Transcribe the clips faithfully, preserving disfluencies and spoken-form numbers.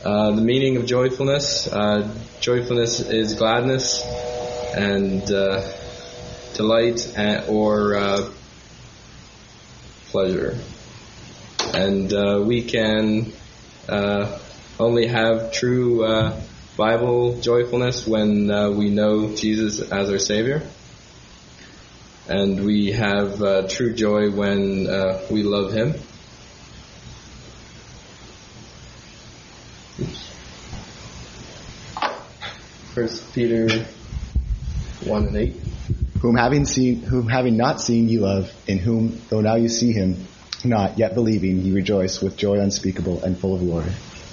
Uh, the meaning of joyfulness. Uh, joyfulness is gladness and uh, delight and, or uh, pleasure. And uh, we can uh, only have true uh, Bible joyfulness when uh, we know Jesus as our Savior. And we have uh, true joy when uh, we love Him. First Peter one and eight. Whom having seen, whom having not seen ye love, in whom, though now you see Him not, yet believing, ye rejoice with joy unspeakable and full of glory.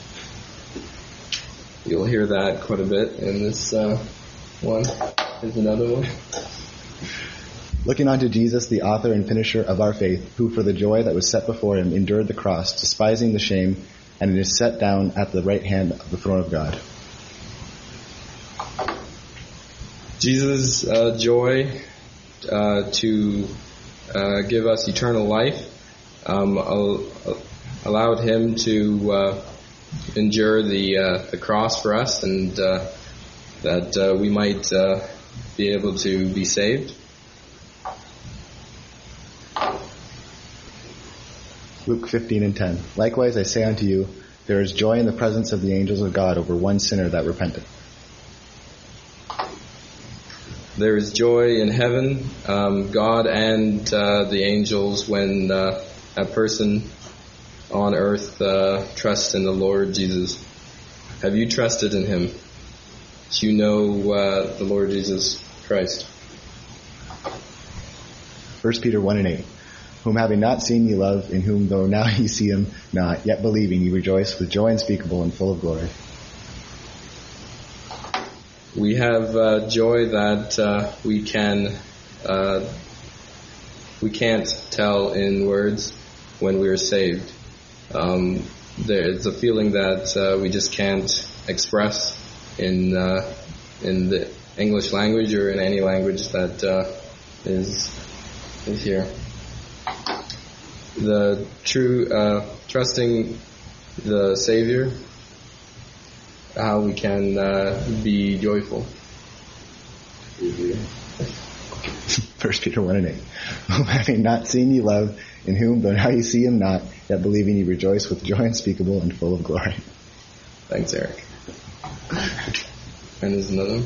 You'll hear that quite a bit in this uh, one. Here's another one. Looking unto Jesus, the author and finisher of our faith, who for the joy that was set before Him endured the cross, despising the shame, and is set down at the right hand of the throne of God. Jesus' uh, joy uh, to uh, give us eternal life um, al- allowed Him to uh, endure the uh, the cross for us, and uh, that uh, we might uh, be able to be saved. Luke fifteen and ten. Likewise I say unto you, there is joy in the presence of the angels of God over one sinner that repenteth. There is joy in heaven, um, God and uh, the angels, when uh, a person on earth uh, trusts in the Lord Jesus. Have you trusted in Him? Do you know uh, the Lord Jesus Christ? First Peter one and eight. Whom having not seen ye love, in whom though now ye see Him not, yet believing ye rejoice with joy unspeakable and full of glory. We have uh, joy that uh, we can uh, we can't tell in words when we are saved. Um, there's a feeling that uh, we just can't express in uh, in the English language or in any language that uh, is is here. The true uh, trusting the Savior, how we can uh, be joyful. First Peter one and eight. Whom having not seen ye love, in whom though now ye see Him not, yet believing ye rejoice with joy unspeakable and full of glory. Thanks, Eric. And there's another one.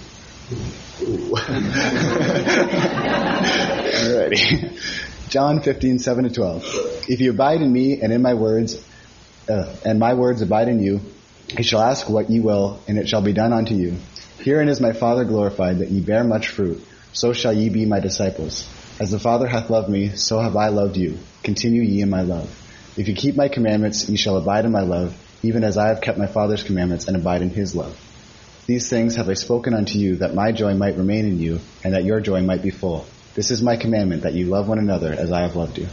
Alrighty. John fifteen, seven to twelve. If you abide in me and in my words, uh, and my words abide in you, ye shall ask what ye will, and it shall be done unto you. Herein is my Father glorified, that ye bear much fruit. So shall ye be my disciples. As the Father hath loved me, so have I loved you. Continue ye in my love. If ye keep my commandments, ye shall abide in my love, even as I have kept my Father's commandments and abide in His love. These things have I spoken unto you, that my joy might remain in you, and that your joy might be full. This is my commandment, that you love one another as I have loved you.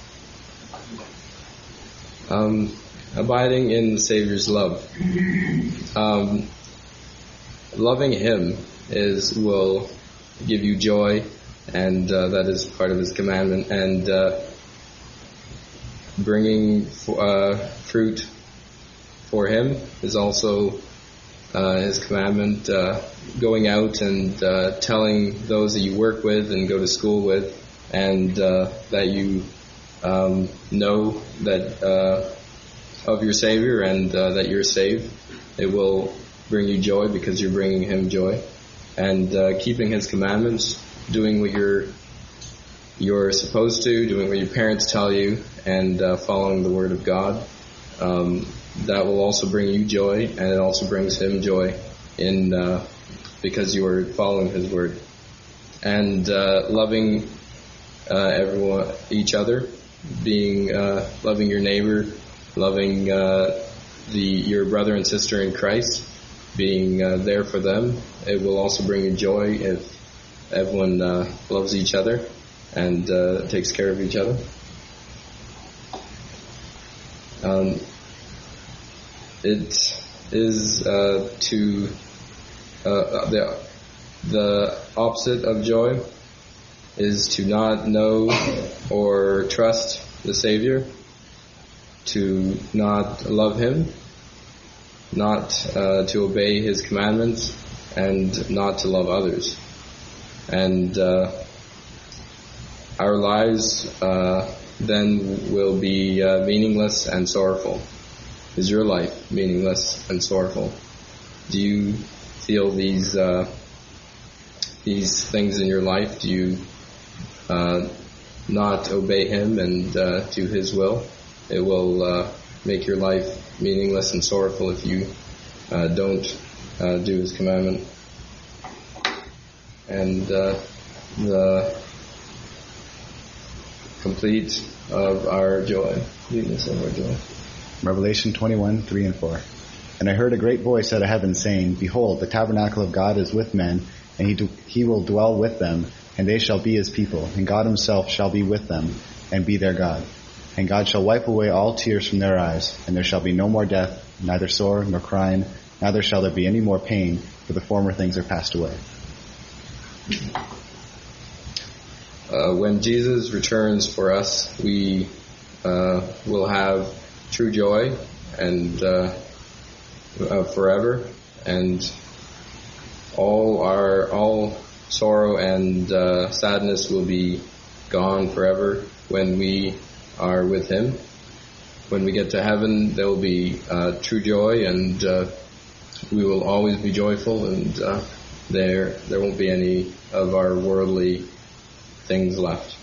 Um, abiding in the Savior's love. Um, loving Him is will give you joy, and uh, that is part of His commandment. And uh, bringing uh, fruit for Him is also uh, His commandment. Uh, going out and uh, telling those that you work with and go to school with, and uh, that you um, know that uh, of your Savior and uh, that you're saved. It will bring you joy because you're bringing Him joy. And uh, keeping His commandments, doing what you're you're supposed to, doing what your parents tell you, and uh, following the Word of God, um, that will also bring you joy, and it also brings Him joy in uh, because you are following His Word. And uh, loving uh, everyone, each other, being uh, loving your neighbor, loving uh, the your brother and sister in Christ, being uh, there for them. It will also bring you joy if everyone uh, loves each other and uh, takes care of each other. Um, it is uh, to uh, the the opposite of joy is to not know or trust the Savior, to not love Him, not uh, to obey His commandments, and not to love others. And uh, our lives uh, then will be uh, meaningless and sorrowful. Is your life meaningless and sorrowful? Do you feel these uh, these things in your life? Do you uh, not obey Him and uh, do His will? It will uh, make your life meaningless and sorrowful if you uh, don't uh, do His commandment. And uh, the complete of our joy, completeness of our joy. Revelation twenty-one, three and four. And I heard a great voice out of heaven saying, Behold, the tabernacle of God is with men, and he, do, he will dwell with them, and they shall be His people, and God Himself shall be with them, and be their God. And God shall wipe away all tears from their eyes, and there shall be no more death, neither sorrow nor crying, neither shall there be any more pain, for the former things are passed away. Uh, when Jesus returns for us, we uh, will have true joy and uh, uh, forever, and all our all sorrow and uh, sadness will be gone forever when we are with Him. When we get to heaven, there will be uh, true joy, and uh, we will always be joyful, and uh, there there won't be any of our worldly things left.